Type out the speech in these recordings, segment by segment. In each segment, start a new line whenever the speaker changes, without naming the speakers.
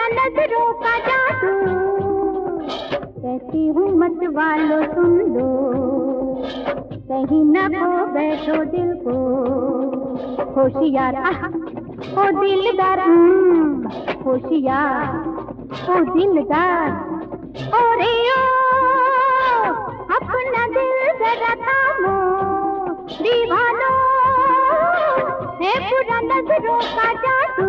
नजरों का जादू, कहती हूँ मत वालों सुन लो, कहीं न खो बैठो दिल को। होशियार ओ दिलदार, होशियार ओ दिलदार, ओ रे ओ अपना दिल जरा थामो, दीवानो है पूरा नजरों का जादू।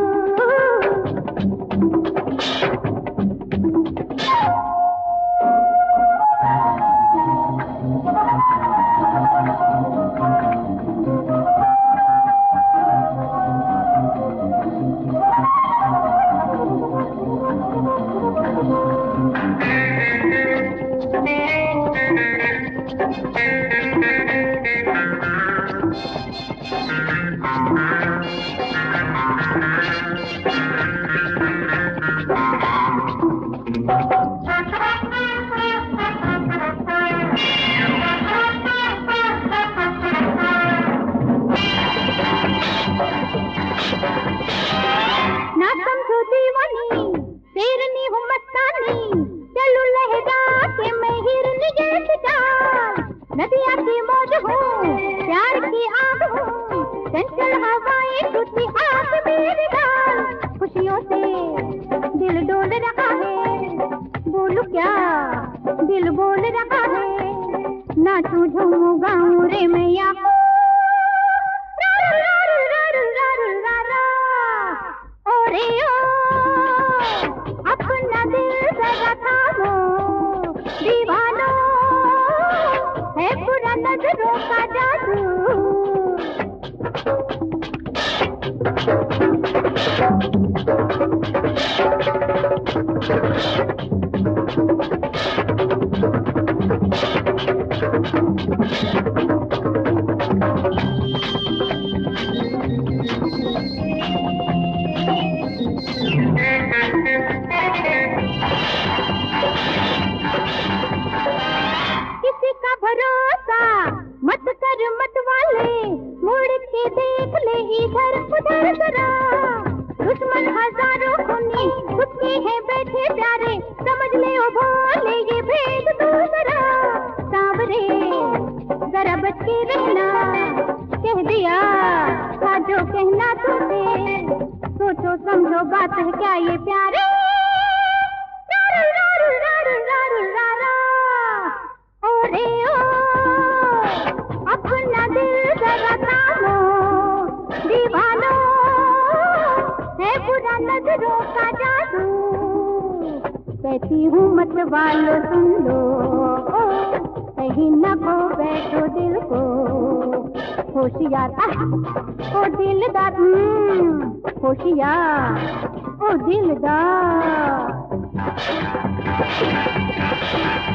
ना समझो दीवानी शेरनी हूँ मस्तानी, चलू लहरा के मैं हिरनी जैसी चाल, नदियाँ की मौज हूँ प्यार की आग हूँ, चंचल हवाएं टूटी आग मेरी डाल। खुशियों से दिल डोल रहा है, बोलूं क्या दिल बोल रहा है, नाचूं झूमूं गाऊं रे मैया, ओरे ओ अपना दिल जरा थामो, दीवानो है पूरा नजरों का जादू। किसी का भरोसा मत कर मत वाले, मुड़ के देख ले इधर उधर जरा, दुश्मन हजारों खूनी उसके हैं बैठे प्यारे, समझ ले ओ भोले ये भेद तू जरा। सांवरे जरा बच के रहना, कह दिया था जो कहना तुझे, सोचो समझो बात है क्या ये प्यारे, ओरे ओ अपना दिल जरा थामो, दीवानो है पूरा नजरों का जादू, कहती हूँ मत वालों सुन लो, कहीं न खो बैठो दिल को। होशियार ओ दिलदार, होशियार ओ दिलदार।